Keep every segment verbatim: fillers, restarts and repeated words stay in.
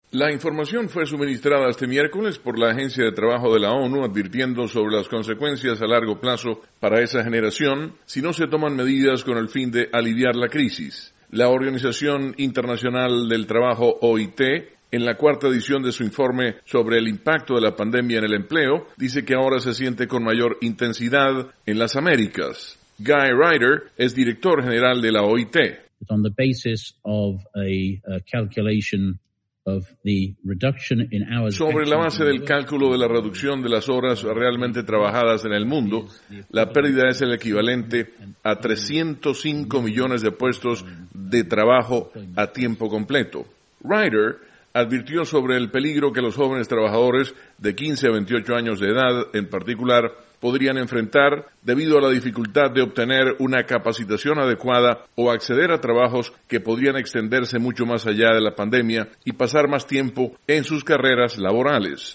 La información fue suministrada este miércoles por la Agencia de Trabajo de la ONU advirtiendo sobre las consecuencias a largo plazo para esa generación si no se toman medidas con el fin de aliviar la crisis. La Organización Internacional del Trabajo, O I T, en la cuarta edición de su informe sobre el impacto de la pandemia en el empleo, dice que ahora se siente con mayor intensidad en las Américas. Guy Ryder es director general de la O I T. On the basis of a uh, calculation of the reduction in hours Sobre la base del cálculo de la reducción de las horas realmente trabajadas en el mundo, la pérdida es el equivalente a trescientos cinco millones de puestos de trabajo a tiempo completo. Ryder advirtió sobre el peligro que los jóvenes trabajadores de quince a veintiocho años de edad, en particular, podrían enfrentar debido a la dificultad de obtener una capacitación adecuada o acceder a trabajos que podrían extenderse mucho más allá de la pandemia y pasar más tiempo en sus carreras laborales.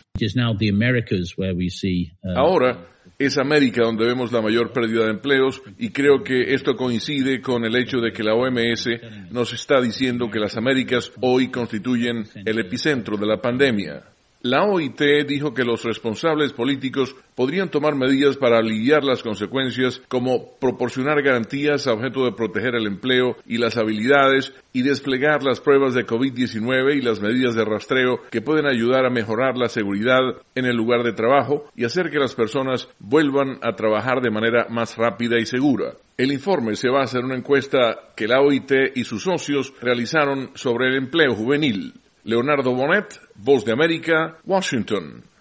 Ahora es América donde vemos la mayor pérdida de empleos y creo que esto coincide con el hecho de que la O M S nos está diciendo que las Américas hoy constituyen el epicentro de la pandemia. La O I T dijo que los responsables políticos podrían tomar medidas para aliviar las consecuencias, como proporcionar garantías a objeto de proteger el empleo y las habilidades y desplegar las pruebas de COVID diecinueve y las medidas de rastreo que pueden ayudar a mejorar la seguridad en el lugar de trabajo y hacer que las personas vuelvan a trabajar de manera más rápida y segura. El informe se basa en una encuesta que la O I T y sus socios realizaron sobre el empleo juvenil. Leonardo Bonet, Voz de América, Washington.